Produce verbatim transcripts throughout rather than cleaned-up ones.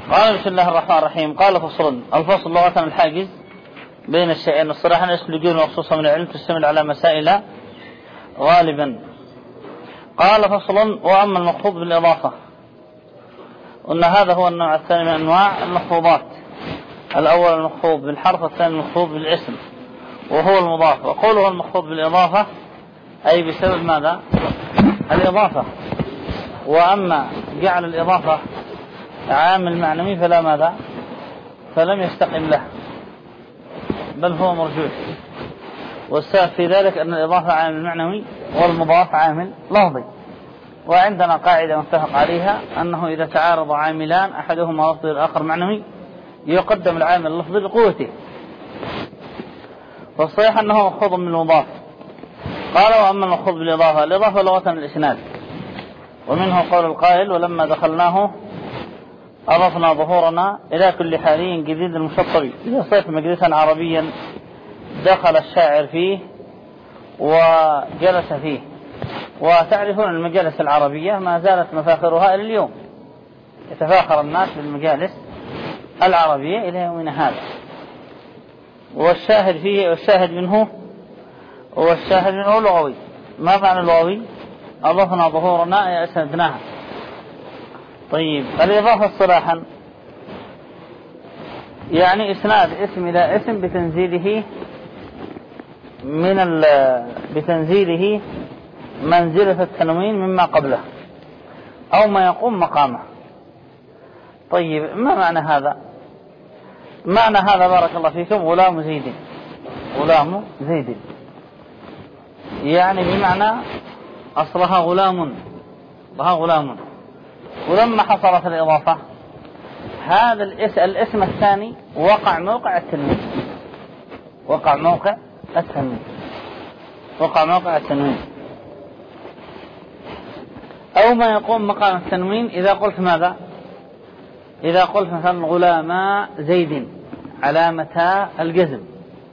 قال بسم الله الرحمن الرحيم. قال فصل. الفصل لغة الحاجز بين الشيئين الصراحة اسم لجون وخصوصا من العلم تشتمل على مسائل غالبا. قال فصل. وأما المخفوض بالإضافة، قلنا هذا هو النوع الثاني من أنواع المخفوضات. الأول المخفوض بالحرف والثاني المخفوض بالاسم وهو المضاف. وقوله المخفوض بالإضافة أي بسبب ماذا؟ الإضافة. وأما جعل الإضافة عامل معنوي فلا ماذا؟ فلم يستقم له بل هو مرجوح. والسبب في ذلك أن الإضافة عامل معنوي والمضاف عامل لفظي. وعندنا قاعدة متفق عليها أنه إذا تعارض عاملان أحدهما لفظي والآخر معنوي يقدم العامل اللفظي بقوته. والصحيح أنه مخفوض من المضاف. قال وأما المخفوض بالإضافة، الإضافة لغة الإسناد، ومنه قول القائل ولما دخلناه أضفنا ظهورنا إلى كل حالي جديد المشطب يصيف مجلسا عربيا دخل الشاعر فيه وجلس فيه. وتعرفون المجالس العربية ما زالت مفاخرها إلى اليوم، يتفاخر الناس بالمجالس العربية إلى يومنا هذا. والشاهد فيه والشاهد منه والشاهد منه لغوي. ما معنى اللغوي؟ أضفنا ظهورنا أي أسندناها. طيب الإضافة اصطلاحا يعني إسناد اسم إلى اسم بتنزيله من بتنزيله منزلة التنوين مما قبله أو ما يقوم مقامه. طيب ما معنى هذا؟ معنى هذا بارك الله فيكم غلام زيد، غلام زيد يعني بمعنى أصلها غلام، أصلها غلام. ولما حصلت الإضافة هذا الاسم الثاني وقع موقع التنوين، وقع موقع التنوين وقع موقع التنوين أو ما يقوم مقام التنوين. إذا قلت ماذا؟ إذا قلت مثلا غلاما زيد علامة الجزم،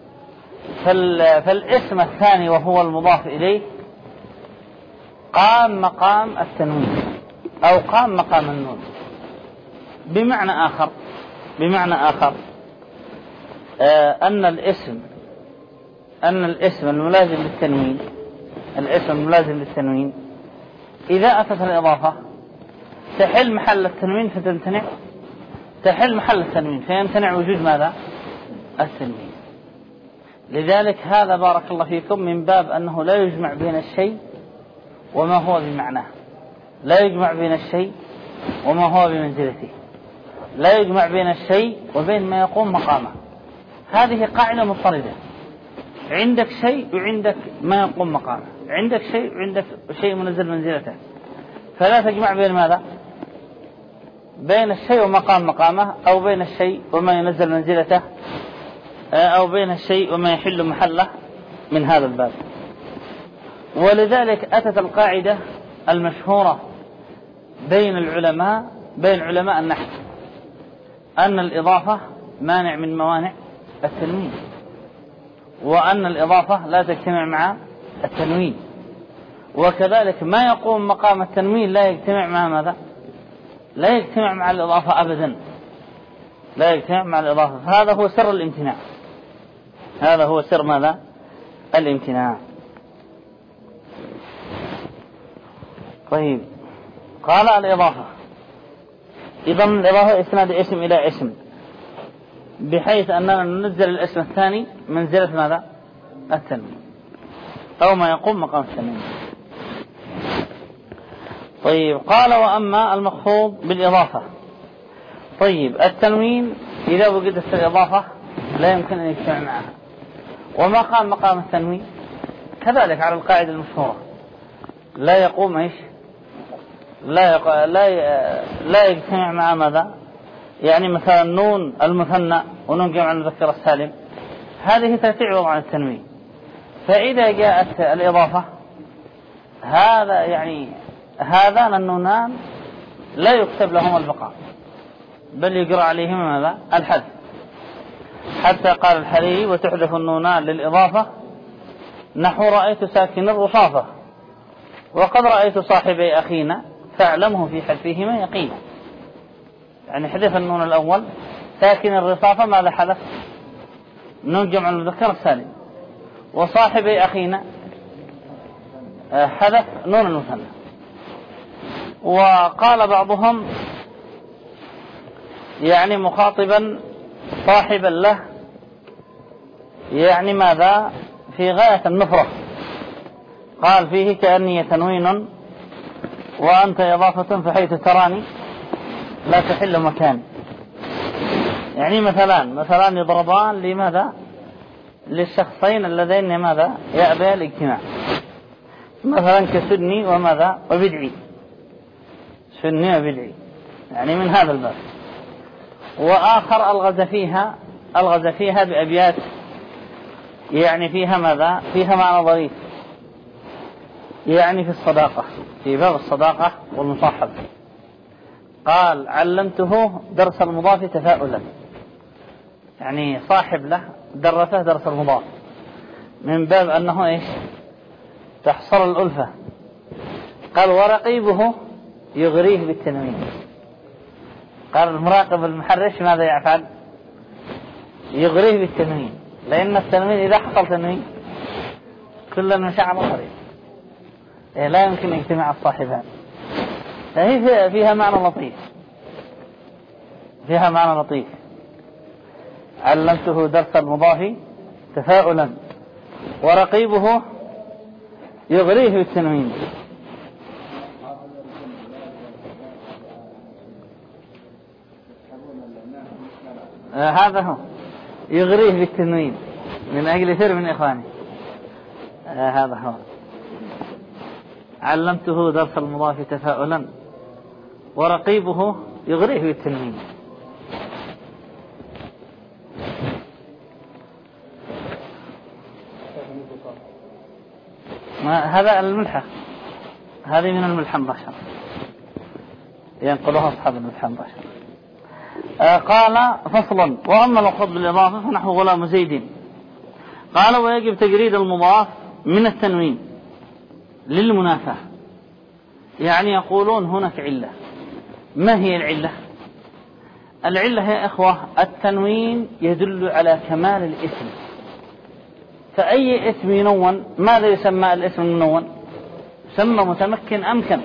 فالاسم الثاني وهو المضاف إليه قام مقام التنوين أو قام مقام النون. بمعنى آخر بمعنى آخر آه أن الاسم أن الاسم الملازم للتنوين الاسم الملازم للتنوين إذا أتت الإضافة تحل محل التنوين فتمتنع تحل محل التنوين فيمتنع وجود ماذا؟ التنوين. لذلك هذا بارك الله فيكم من باب أنه لا يجمع بين الشيء وما هو بمعناه، لا يجمع بين الشيء وما هو بمنزلته، لا يجمع بين الشيء وبين ما يقوم مقامه. هذه قاعدة مضطردة، عندك شيء وعندك ما يقوم مقامه، عندك شيء وعندك شيء منزل منزلته، فلا تجمع بين ماذا؟ بين الشيء ومقام مقامه أو بين الشيء وما ينزل منزلته أو بين الشيء وما يحل محله من هذا الباب. ولذلك أتت القاعدة المشهورة بين العلماء بين علماء النحو أن الإضافة مانع من موانع التنوين، وأن الإضافة لا تجتمع مع التنوين، وكذلك ما يقوم مقام التنوين لا يجتمع مع ماذا؟ لا يجتمع مع الإضافة أبدا، لا يجتمع مع الإضافة. فهذا هو سر الامتناع، هذا هو سر ماذا؟ الامتناع. طيب قال الإضافة إذا الإضافة إسناد اسم إلى اسم بحيث أننا ننزل الاسم الثاني منزلة ماذا؟ التنوين أو ما يقوم مقام التنوين. طيب قال وأما المخفوض بالإضافة. طيب التنوين إذا وجدت في الإضافة لا يمكن أن يجتمع معها، وما قام مقام التنوين كذلك على القاعدة المشهورة لا يقوم إيش لا يق... لا ي... لا يجتمع مع ماذا؟ يعني مثلا نون المثنى ونون جمع المذكر السالم هذه ترتعب عن التنوين. فإذا جاءت الإضافة هذا يعني هذان النونان لا يكتب لهم البقاء بل يقرأ عليهما ماذا؟ الحذف. حتى قال الحريري وتحذف النونان للإضافة نحو رأيت ساكن الرصافة وقد رأيت صاحبي أخينا فاعلمه في حذفهما يقينا. يعني حذف النون الأول. ساكن الرصافة ماذا حدث؟ نون جمع المذكر السالم. وصاحبي أخينا حدث نون المثنى. وقال بعضهم يعني مخاطبا صاحبا له يعني ماذا؟ في غاية النفرة. قال فيه كأني تنوين وأنت إضافة فحيث تراني لا تحل مكان. يعني مثلا مثلا يضربان لماذا؟ للشخصين اللذين ماذا؟ يأبى الاجتماع. مثلا كسني وماذا؟ وبدعي. سني وبدعي يعني من هذا الباب. وآخر ألغز فيها ألغز فيها بأبيات يعني فيها ماذا؟ فيها معنى ظريف يعني في الصداقة، في باب الصداقة والمصاحبة. قال علمته درس المضاف تفاؤلا، يعني صاحب له درسه درس المضاف من باب أنه إيش؟ تحصر الألفة. قال ورقيبه يغريه بالتنوين. قال المراقب المحرش ماذا يفعل؟ يغريه بالتنوين، لأن التنوين إذا حصل تنوين كل مشاعر قريب لا يمكن اجتماع الصاحبان. فهي فيها معنى لطيف، فيها معنى لطيف. علمته درس المضاف تفاؤلا ورقيبه يغريه بالتنوين. آه هذا هو يغريه بالتنوين من أجل سر من إخواني. آه هذا هو علمته درس المضاف تفاؤلا ورقيبه يغريه بالتنوين. هذا الملحة، هذه من الملحة مباشرة ينقلها أصحاب الملحة مباشرة. آه قال فصلا وأما الخط بالإضافة فنحو غلام زيد. قال ويجب تجريد المضاف من التنوين للمنافاة. يعني يقولون هناك علة. ما هي العلة؟ العلة يا إخوة التنوين يدل على كمال الاسم. فأي اسم ينون ماذا يسمى الاسم المنون؟ يسمى متمكن أمكن.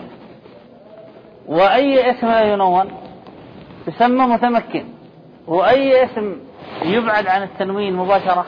وأي اسم لا ينون يسمى متمكن. وأي اسم يبعد عن التنوين مباشرة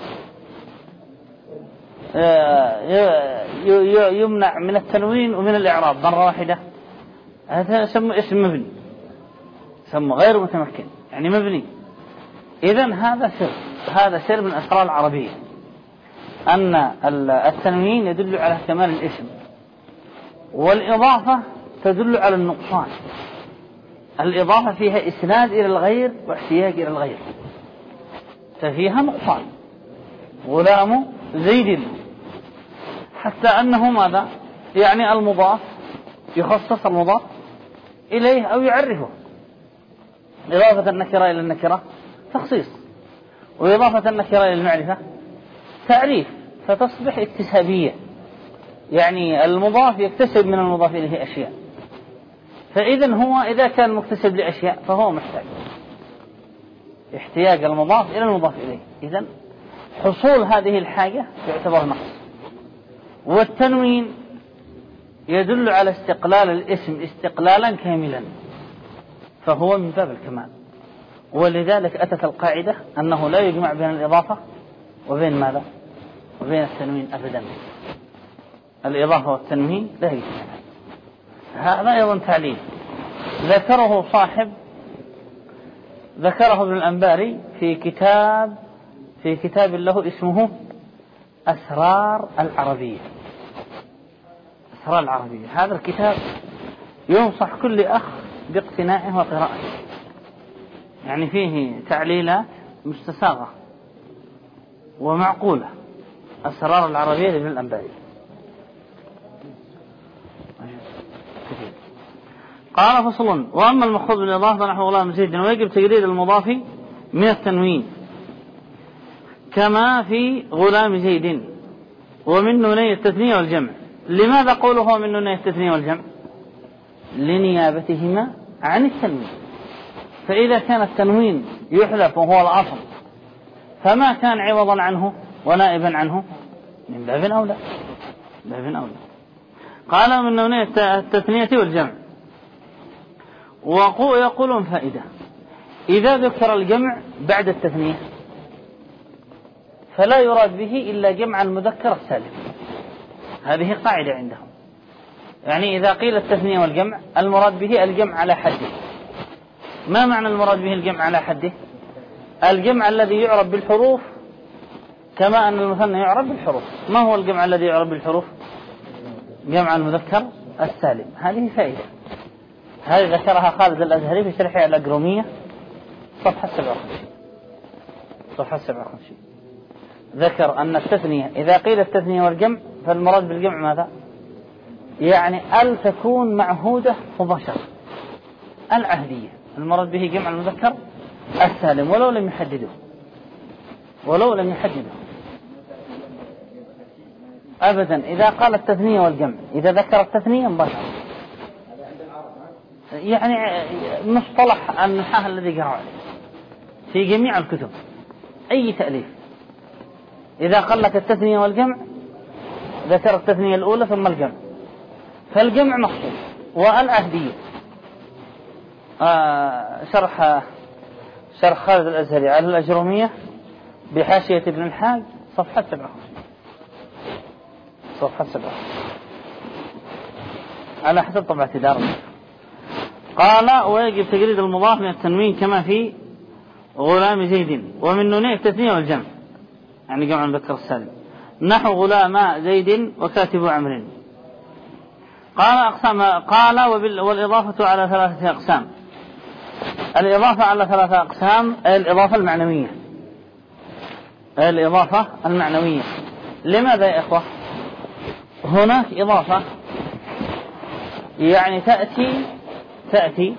يمنع من التنوين ومن الإعراب مرة واحدة، هذا يسمى اسم مبني، يسمى غير متمكن يعني مبني. إذن هذا سر، هذا سر من أسرار العربية، أن التنوين يدل على كمال الاسم، والإضافة تدل على النقصان. الإضافة فيها إسناد إلى الغير واحتياج إلى الغير، ففيها نقصان. غلام زيد، حتى أنه ماذا؟ يعني المضاف يخصص المضاف إليه أو يعرفه. إضافة النكرة إلى النكرة تخصيص، وإضافة النكرة إلى المعرفة تعريف، فتصبح اكتسابية، يعني المضاف يكتسب من المضاف إليه أشياء. فإذن هو إذا كان مكتسب لأشياء فهو محتاج، احتياج المضاف إلى المضاف إليه. إذن حصول هذه الحاجة يعتبر نقص. والتنوين يدل على استقلال الاسم استقلالا كاملا، فهو من باب الكمال. ولذلك أتت القاعدة أنه لا يجمع بين الإضافة وبين ماذا؟ وبين التنوين أبدا. الإضافة والتنوين لا يجمع. هذا أيضا تعليل ذكره صاحب ذكره ابن الأنباري في كتاب في كتاب له اسمه أسرار العربية. أسرار العربية هذا الكتاب ينصح كل أخ باقتناعه وقراءته، يعني فيه تعليلات مستساغة ومعقولة. أسرار العربية لابن الأنباري. قال فصل وأما المخفوض بالإضافة نحو غلام زيد ويجب تجريد المضاف من التنوين كما في غلام زيد ومن نوني التثنية والجمع. لماذا قوله من نوني التثنية والجمع؟ لنيابتهما عن التنوين. فإذا كان التنوين يحذف وهو الأصل فما كان عوضا عنه ونائبا عنه من باب أولى باب أولى. قال من نونية التثنية والجمع. ويقولون فائدة إذا ذكر الجمع بعد التثنية فلا يراد به إلا جمع المذكر السالم. هذه قاعدة عندهم، يعني إذا قيل التثنية والجمع المراد به الجمع على حده. ما معنى المراد به الجمع على حده؟ الجمع الذي يعرب بالحروف كما أن المثنى يعرب بالحروف. ما هو الجمع الذي يعرب بالحروف؟ جمع المذكر السالم. هذه فائدة، هذه ذكرها خالد الأزهري في شرحه الأجرومية صفحة سبعة وخمسين صفحة سبعة وخمسين ذكر أن التثنية إذا قيل التثنية والجمع فالمراد بالجمع ماذا؟ يعني ال تكون معهودة مباشرة العهدية، المراد به جمع المذكر السالم ولو لم يحدده ولو لم يحدده أبدا. إذا قال التثنية والجمع إذا ذكر التثنية مباشرة، يعني مصطلح النحاة الذي قرأ عليه في جميع الكتب أي تأليف إذا قال لك التثنية والجمع ذكر التثنية الأولى ثم الجمع، فالجمع مخصوص والعهدية. آه شرح شرح خالد الأزهري على الأجرومية بحاشية ابن الحاج صفحة سبعة صفحة سبعة على حسب طبعة دار. قال ويجب تجريد المضاف من التنوين كما في غلام زيد. ومن نونية التثنية والجمع يعني جمع المذكر السالم نحو غلام زيد وكاتب عمرو. قال أقسام قال والإضافة على ثلاثة أقسام. الإضافة على ثلاثة أقسام. الإضافة المعنوية الإضافة المعنوية لماذا يا إخوة؟ هناك إضافة يعني تأتي تأتي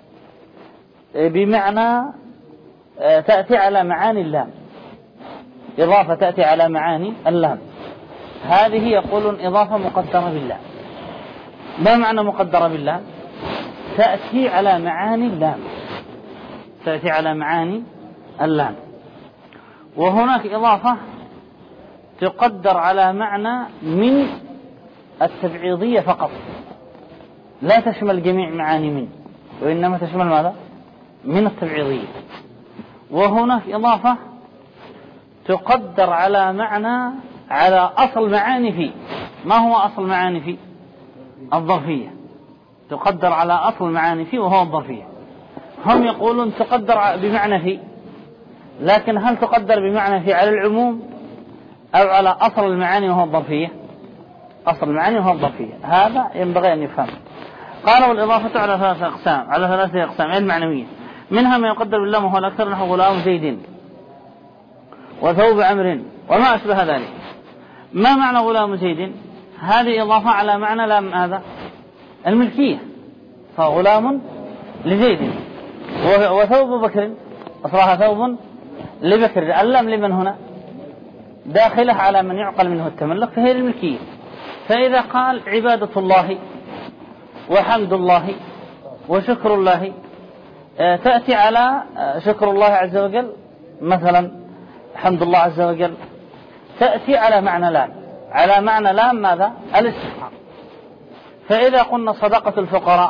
بمعنى تأتي على معاني اللام. إضافة تأتي على معاني اللام، هذه يقولون إضافة مقدرة بالله. ما معنى مقدرة بالله؟ تأتي على معاني اللام تأتي على معاني اللام. وهناك إضافة تقدر على معنى من التبعيضية فقط، لا تشمل جميع معاني من، وإنما تشمل ماذا؟ من التبعيضية. وهناك إضافة تقدر على معنى على أصل معاني في. ما هو أصل معاني في؟ الظرفية. تقدر على أصل معاني في وهو الظرفية. هم يقولون تقدر بمعنى في، لكن هل تقدر بمعنى في على العموم أو على أصل المعاني وهو الظرفية؟ أصل المعاني وهو الظرفية، هذا ينبغي أن يفهم. قال والإضافة على ثلاثة أقسام على ثلاثة أقسام المعنوية، منها ما يقدر بالله وهو الأكثر نحو غلام زيد وثوب عمرو وما أشبه ذلك. ما معنى غلام زيد؟ هذه إضافة على معنى لام هذا الملكية، فغلام لزيد. وثوب بكر أصلها ثوب لبكر، اللام لمن هنا؟ داخله على من يعقل منه التملك فهي الملكية. فإذا قال عبادة الله وحمد الله وشكر الله تأتي على شكر الله عز وجل مثلا، حمد الله عز وجل تأتي على معنى لام على معنى لام ماذا؟ الاستحقاق. فإذا قلنا صدقة الفقراء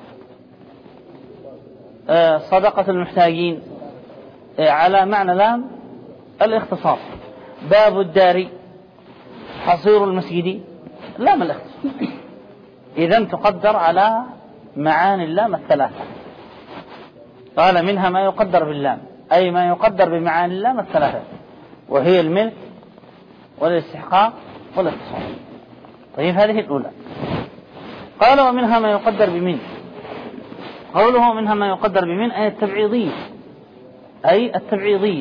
صدقة المحتاجين على معنى لام الاختصاص. باب الدار حصير المسجد لام الاختصاص. إذن تقدر على معاني اللام الثلاثة. قال منها ما يقدر باللام أي ما يقدر بمعاني اللام الثلاثة، وهي الملك والاستحقاق والاختصاص. طيب هذه الأولى. قال ومنها ما يقدر بمن. قوله منها ما يقدر بمن أي التبعيضية أي التبعيضية.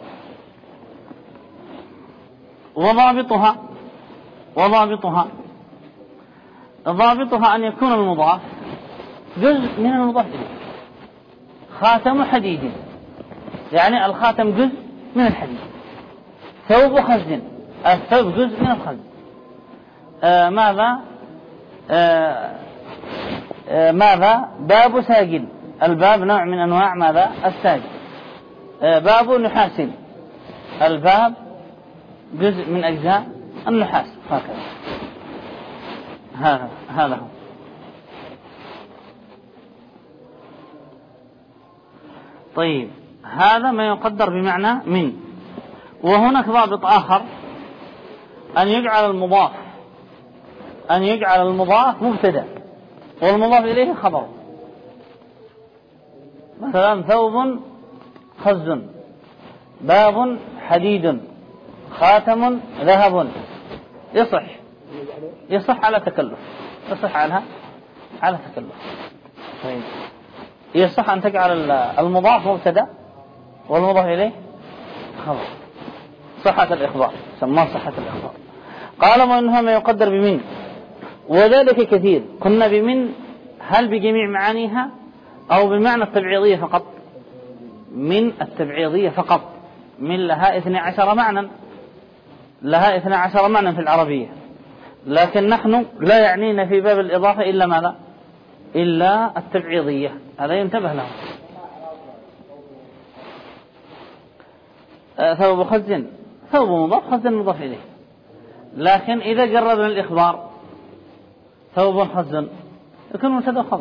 وضابطها وضابطها ضابطها أن يكون المضاف جزء من المضاف إليه. خاتم حديد يعني الخاتم جزء من الحديد. ثوب خز الثوب جزء من الخز. آه ماذا آه آه ماذا باب ساجل الباب نوع من أنواع ماذا؟ الساج. باب نحاس، الباب جزء من أجزاء النحاس، هكذا. هذا هذا هو. طيب، هذا ما يقدر بمعنى من. وهناك ضابط آخر، أن يجعل المضاف أن يجعل المضاف مبتدأ والمضاف إليه خبر. مثلا ثوب خز، باب حديد، خاتم ذهب. يصح يصح على تكلف، يصح على على تكلف. طيب، يصح أن تجعل المضاف مبتدأ والمضاف إليه خبر، صحة الإخبار، سماه صحة الإخبار. قال ومنها ما يقدر بمن، وذلك كثير. قلنا بمن هل بجميع معانيها أو بمعنى التبعيضية فقط؟ من التبعيضية فقط. من لها اثني عشر معنى، لها اثني عشر معنى في العربية، لكن نحن لا يعنينا في باب الإضافة إلا ماذا؟ إلا التبعيضية. هذا ينتبه له. ثوب خز، ثوب مضاف، خز مضاف إليه. لكن إذا جربنا الإخبار ثوب خز يكون مبتدأ خبر،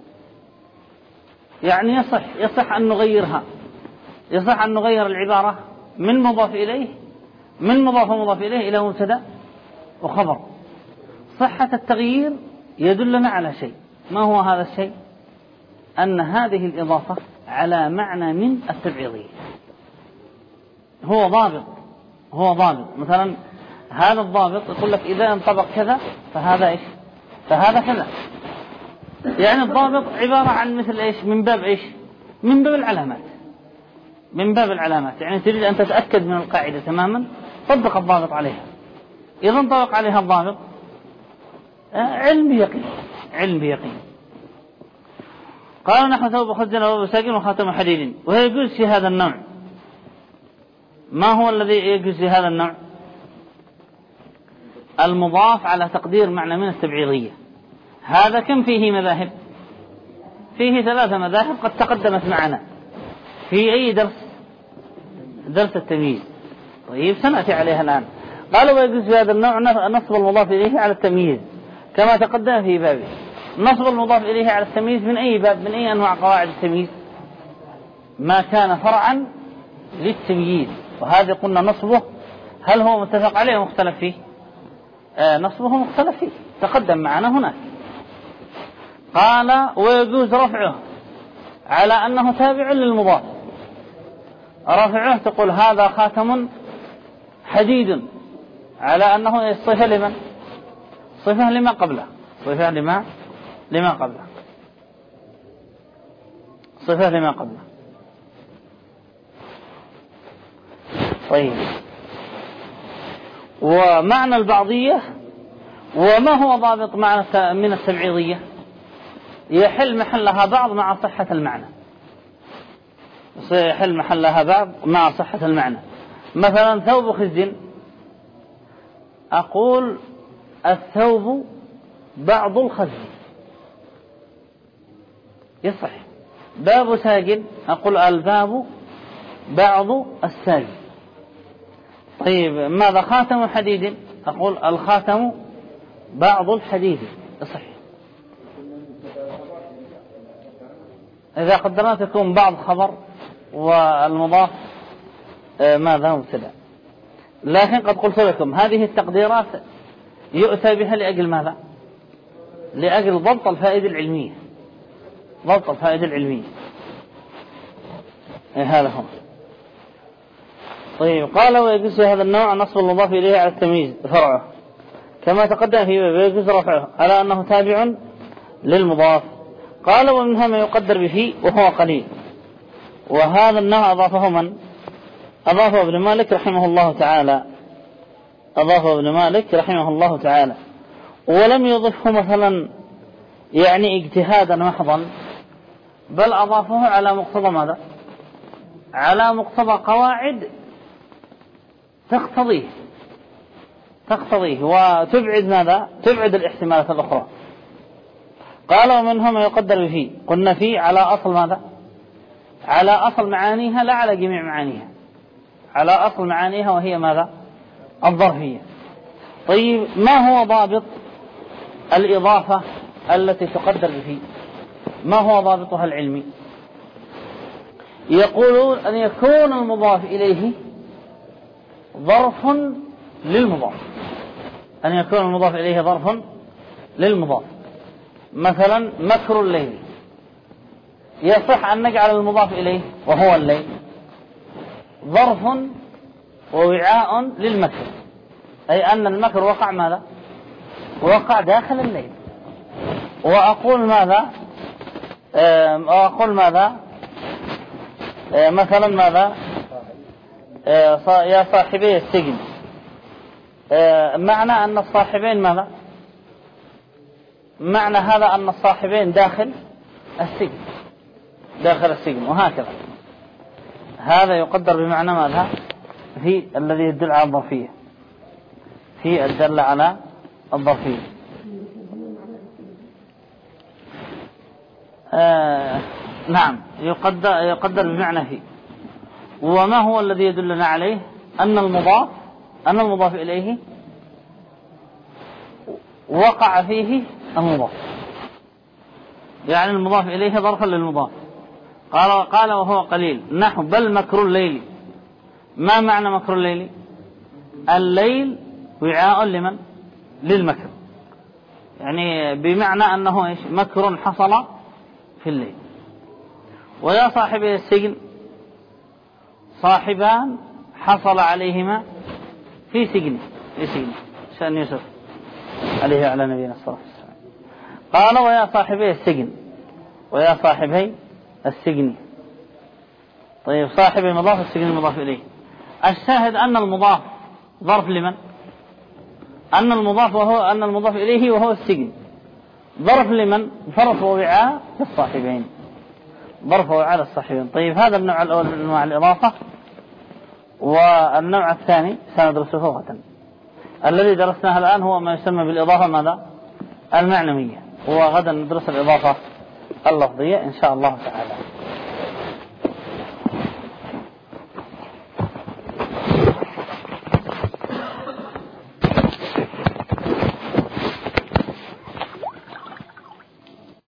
يعني يصح يصح أن نغيرها، يصح أن نغير العبارة من مضاف إليه من مضاف ومضاف إليه إلى مبتدأ وخبر. صحة التغيير يدلنا على شيء. ما هو هذا الشيء؟ أن هذه الإضافة على معنى من التبعيضية. هو ضابط هو ضابط مثلا هذا الضابط يقول لك إذا انطبق كذا فهذا إيش؟ فهذا كذا. يعني الضابط عبارة عن مثل إيش؟ من باب إيش؟ من باب العلامات، من باب العلامات. يعني تريد أن تتأكد من القاعدة تماما، طبق الضابط عليها. إذا انطبق عليها الضابط علم بيقين، علم بيقين. قالوا نحن ثوب خزن وساقين وخاتم حديد. وهي يجوز في هذا النوع. ما هو الذي يجوز في هذا النوع؟ المضاف على تقدير معنى من التبعيضية. هذا كم فيه مذاهب؟ فيه ثلاثة مذاهب قد تقدمت معنا في أي درس؟ درس التمييز. طيب، سنأتي عليها الآن. قالوا ويجوز في هذا النوع نصب المضاف إليه على التمييز كما تقدم في بابه. نصب المضاف إليه على التمييز من أي باب؟ من أي أنواع قواعد التمييز؟ ما كان فرعا للتمييز. وهذا قلنا نصبه هل هو متفق عليه أو مختلف فيه؟ آه نصبه مختلف فيه، تقدم معنا هناك. قال ويجوز رفعه على أنه تابع للمضاف. رفعه تقول هذا خاتم حديد على أنه صفة لمن؟ صفة لما قبله، صفة لما لما قبله صفة لما قبله. طيب، ومعنى البعضية وما هو ضابط معنى من التبعيضية؟ يحل محلها بعض مع صحة المعنى، يحل محلها بعض مع صحة المعنى. مثلا ثوب خز، أقول الثوب بعض الخز، يصح. باب ساجد، أقول الباب بعض الساجد. طيب، ماذا؟ خاتم حديد، أقول الخاتم بعض الحديد، يصح. إذا قدرنا تكون بعض خبر والمضاف ماذا؟ مبتدأ. لكن قد قلت لكم هذه التقديرات يؤتى بها لأجل ماذا؟ لأجل ضبط الفائدة العلمية، ضبط الفائدة العلمية. هذا هو. طيب، قال ويجوز هذا النوع نصب المضاف إليه على التمييز فرعه كما تقدم فيه، ويجوز رفعه على أنه تابع للمضاف. قال ومنها ما يقدر به وهو قليل. وهذا النوع أضافه من؟ أضافه ابن مالك رحمه الله تعالى، أضافه ابن مالك رحمه الله تعالى، ولم يضفه مثلا يعني اجتهادا محضا، بل أضافه على مقتضى ماذا؟ على مقتضى قواعد تقتضيه تقتضيه وتبعد ماذا؟ تبعد الاحتمالات الأخرى. قال ومنهم ما يقدر بفي. قلنا في على أصل ماذا؟ على أصل معانيها لا على جميع معانيها، على أصل معانيها وهي ماذا؟ الظرفية. طيب ما هو ضابط الإضافة التي تقدر بفي؟ ما هو ضابطها العلمي؟ يقولون أن يكون المضاف إليه ظرف للمضاف، أن يكون المضاف إليه ظرف للمضاف. مثلا مكر الليل، يصح أن نجعل المضاف إليه وهو الليل ظرف ووعاء للمكر، أي أن المكر وقع ماذا؟ وقع داخل الليل. وأقول ماذا؟ وأقول ماذا؟ مثلا ماذا؟ يا صاحبي السجن، معنى أن الصاحبين ماذا؟ معنى هذا أن الصاحبين داخل السجن، داخل السجن، وهكذا. هذا يقدر بمعنى ماذا؟ في الذي يدل على الظرفية، في الدل على الظرفية. آه نعم، يقدر, يقدر بمعنى في. وما هو الذي يدلنا عليه؟ أن المضاف أن المضاف إليه وقع فيه المضاف، يعني المضاف إليه ظرفا للمضاف. قال قال وهو قليل نحو بل مكر الليل. ما معنى مكر الليل؟ الليل وعاء لمن؟ للمكر، يعني بمعنى أنه إيش؟ مكر حصل في الليل. ويا صاحبي السجن، صاحبان حصل عليهما في سجن في سجن شأن يوسف عليه على نبينا الصلاة والسلام. قال ويا صاحبي السجن، ويا صاحبي السجن. طيب صاحبي مضاف، السجن مضاف إليه. الشاهد أن المضاف ظرف لمن؟ أن المضاف وهو أن المضاف إليه وهو السجن ظرف لمن؟ ظرف ووعاء للصاحبين، ظرف ووعاء للصاحبين. طيب هذا النوع الأول من أنواع الإضافة. والنوع الثاني سندرسه غدا. الذي درسناه الآن هو ما يسمى بالإضافة ماذا؟ المعنوية، وغدا ندرس الإضافة اللفظية إن شاء الله تعالى.